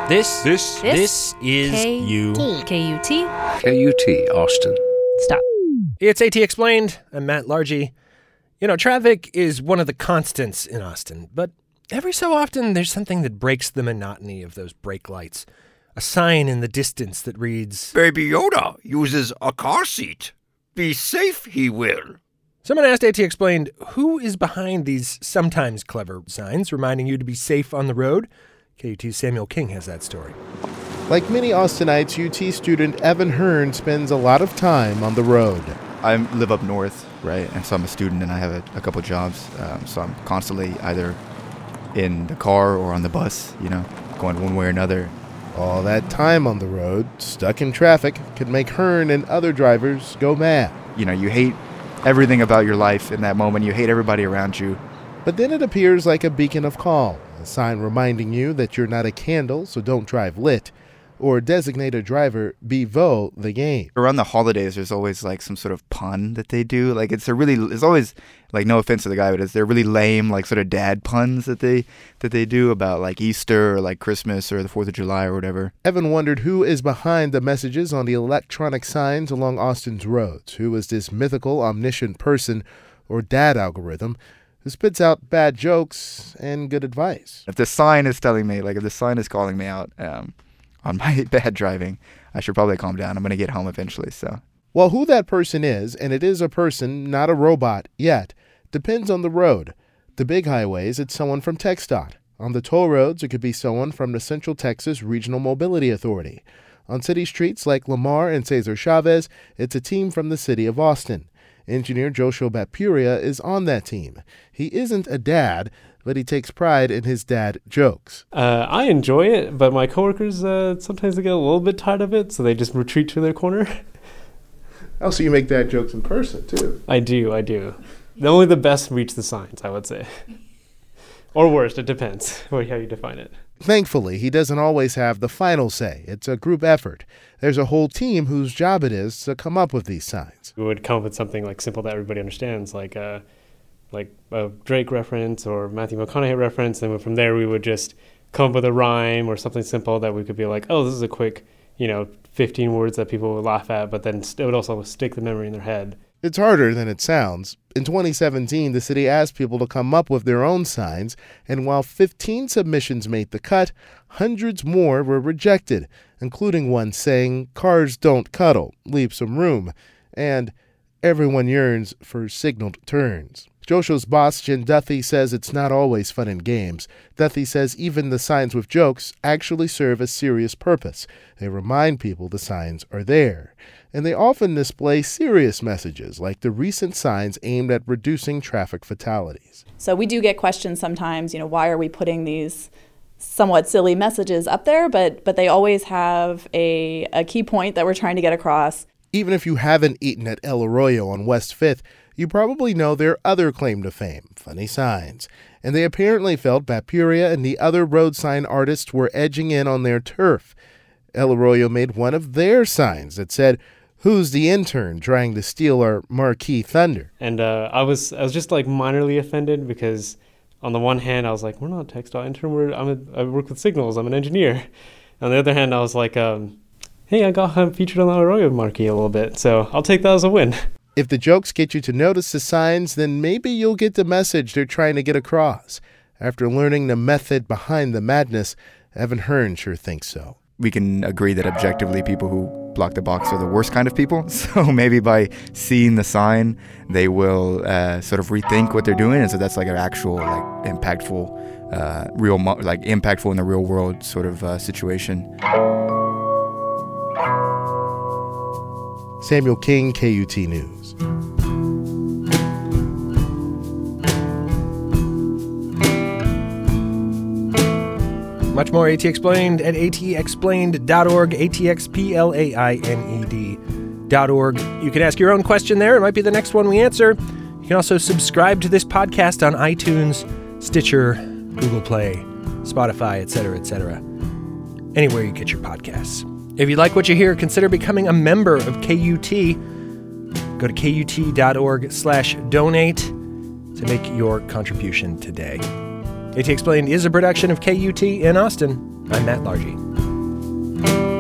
This is you. KUT. KUT, Austin. Stop. It's AT Explained. I'm Matt Largy. You know, traffic is one of the constants in Austin, but every so often there's something that breaks the monotony of those brake lights. A sign in the distance that reads, Baby Yoda uses a car seat. Be safe, he will. Someone asked AT Explained, who is behind these sometimes clever signs reminding you to be safe on the road? KUT's Samuel King has that story. Like many Austinites, UT student Evan Hearn spends a lot of time on the road. I live up north, right? And so I'm a student and I have a couple jobs. So I'm constantly either in the car or on the bus, going one way or another. All that time on the road, stuck in traffic, can make Hearn and other drivers go mad. You hate everything about your life in that moment. You hate everybody around you. But then it appears like a beacon of calm, a sign reminding you that you're not a candle, so don't drive lit, or designate a driver bevo the game. Around the holidays, there's always like some sort of pun that they do. Like it's always like, no offense to the guy, but they're really lame, like sort of dad puns that they do about like Easter or like Christmas or the 4th of July or whatever. Evan wondered who is behind the messages on the electronic signs along Austin's roads. Who is this mythical, omniscient person or dad algorithm who spits out bad jokes and good advice? If the sign is telling me, like if the sign is calling me out on my bad driving, I should probably calm down. I'm going to get home eventually, so. Well, who that person is, and it is a person, not a robot yet, depends on the road. The big highways, it's someone from TxDOT. On the toll roads, it could be someone from the Central Texas Regional Mobility Authority. On city streets like Lamar and Cesar Chavez, it's a team from the city of Austin. Engineer Joshua Batpuria is on that team. He isn't a dad, but he takes pride in his dad jokes. I enjoy it, but my coworkers, sometimes they get a little bit tired of it, so they just retreat to their corner. Oh, so you make dad jokes in person, too? I do. Only the best reach the signs, I would say. Or worst, it depends how you define it. Thankfully, he doesn't always have the final say. It's a group effort. There's a whole team whose job it is to come up with these signs. We would come up with something like simple that everybody understands, like a Drake reference or Matthew McConaughey reference, and from there we would just come up with a rhyme or something simple that we could be like, oh, this is a quick, 15 words that people would laugh at, but then it would also stick the memory in their head. It's harder than it sounds. In 2017, the city asked people to come up with their own signs, and while 15 submissions made the cut, hundreds more were rejected, including one saying, "Cars don't cuddle, leave some room," and "Everyone yearns for signaled turns." Joshua's boss, Jen Duthie, says it's not always fun and games. Duthie says even the signs with jokes actually serve a serious purpose. They remind people the signs are there. And they often display serious messages, like the recent signs aimed at reducing traffic fatalities. So we do get questions sometimes, why are we putting these somewhat silly messages up there? But they always have a key point that we're trying to get across. Even if you haven't eaten at El Arroyo on West 5th, you probably know their other claim to fame, funny signs. And they apparently felt Batpuria and the other road sign artists were edging in on their turf. El Arroyo made one of their signs that said, "Who's the intern trying to steal our marquee thunder?" And I was just like minorly offended because on the one hand I was like, we're not a TxDOT intern, I work with signals, I'm an engineer. On the other hand I was like, hey, I got featured on the Arroyo marquee a little bit, so I'll take that as a win. If the jokes get you to notice the signs, then maybe you'll get the message they're trying to get across. After learning the method behind the madness, Evan Hearn sure thinks so. We can agree that objectively people who block the box are the worst kind of people. So maybe by seeing the sign, they will sort of rethink what they're doing. And so that's like an actual impactful, impactful in the real world sort of situation. Samuel King, KUT News. Much more AT Explained at atexplained.org, atxplained.org. You can ask your own question there. It might be the next one we answer. You can also subscribe to this podcast on iTunes, Stitcher, Google Play, Spotify, etc., etc. Anywhere you get your podcasts. If you like what you hear, consider becoming a member of KUT. Go to KUT.org/donate to make your contribution today. AT Explained is a production of KUT in Austin. I'm Matt Largy. Bye.